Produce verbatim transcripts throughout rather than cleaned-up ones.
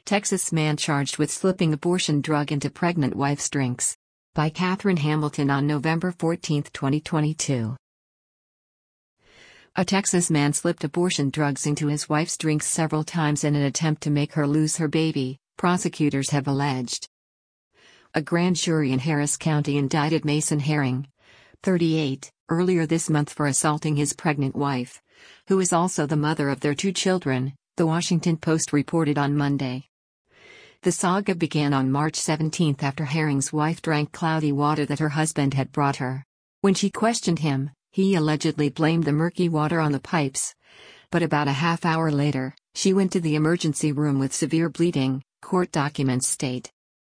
Texas man charged with slipping abortion drug into pregnant wife's drinks. By Catherine Hamilton on November fourteenth, twenty twenty-two. A Texas man slipped abortion drugs into his wife's drinks several times in an attempt to make her lose her baby, prosecutors have alleged. A grand jury in Harris County indicted Mason Herring, thirty-eight, earlier this month for assaulting his pregnant wife, who is also the mother of their two children, The Washington Post reported on Monday. The saga began on March seventeenth after Herring's wife drank cloudy water that her husband had brought her. When she questioned him, he allegedly blamed the murky water on the pipes. But about a half hour later, she went to the emergency room with severe bleeding, court documents state.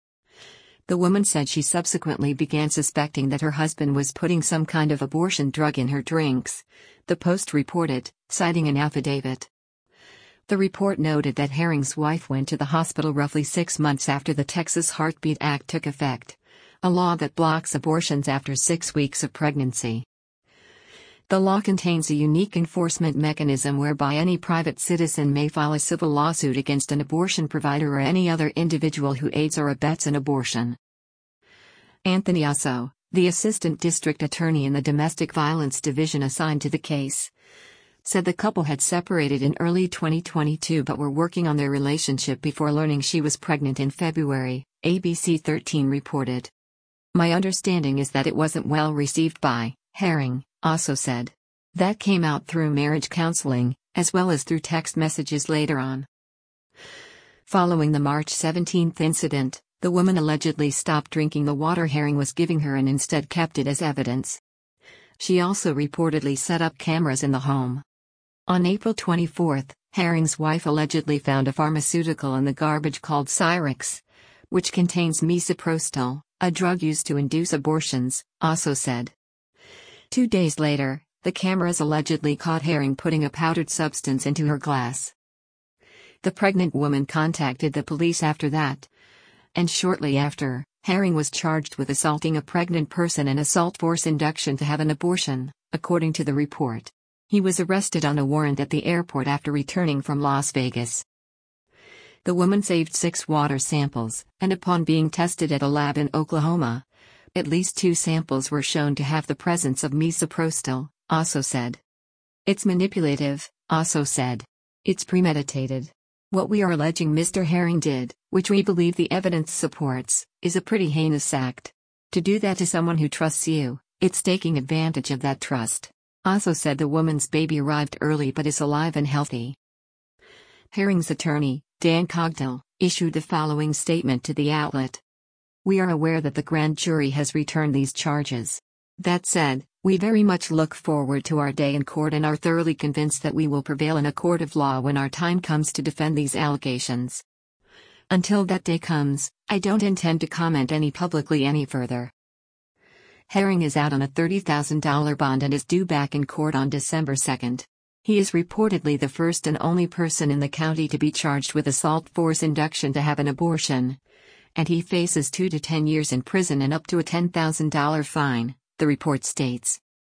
The woman said she subsequently began suspecting that her husband was putting some kind of abortion drug in her drinks, the Post reported, citing an affidavit. The report noted that Herring's wife went to the hospital roughly six months after the Texas Heartbeat Act took effect, a law that blocks abortions after six weeks of pregnancy. The law contains a unique enforcement mechanism whereby any private citizen may file a civil lawsuit against an abortion provider or any other individual who aids or abets an abortion. Anthony Osso, the assistant district attorney in the domestic violence division assigned to the case, said the couple had separated in early twenty twenty-two but were working on their relationship before learning she was pregnant in February, A B C thirteen reported. My understanding is that it wasn't well received by Herring, Osso said. That came out through marriage counseling, as well as through text messages later on. Following the March seventeenth incident, the woman allegedly stopped drinking the water Herring was giving her and instead kept it as evidence. She also reportedly set up cameras in the home. On April twenty-fourth, Herring's wife allegedly found a pharmaceutical in the garbage called Cyrex, which contains misoprostol, a drug used to induce abortions, Osso said. Two days later, the cameras allegedly caught Herring putting a powdered substance into her glass. The pregnant woman contacted the police after that. And shortly after, Herring was charged with assaulting a pregnant person and assault force induction to have an abortion, according to the report. He was arrested on a warrant at the airport after returning from Las Vegas. The woman saved six water samples, and upon being tested at a lab in Oklahoma, at least two samples were shown to have the presence of misoprostol, Osso said. It's manipulative, Osso said. It's premeditated. What we are alleging Mister Herring did, which we believe the evidence supports, is a pretty heinous act. To do that to someone who trusts you, it's taking advantage of that trust. Osso said the woman's baby arrived early but is alive and healthy. Herring's attorney, Dan Cogdill, issued the following statement to the outlet. We are aware that the grand jury has returned these charges. That said, we very much look forward to our day in court and are thoroughly convinced that we will prevail in a court of law when our time comes to defend these allegations. Until that day comes, I don't intend to comment any publicly any further. Herring is out on a thirty thousand dollars bond and is due back in court on December second. He is reportedly the first and only person in the county to be charged with assault force induction to have an abortion. And he faces two to ten years in prison and up to a ten thousand dollars fine, the report states.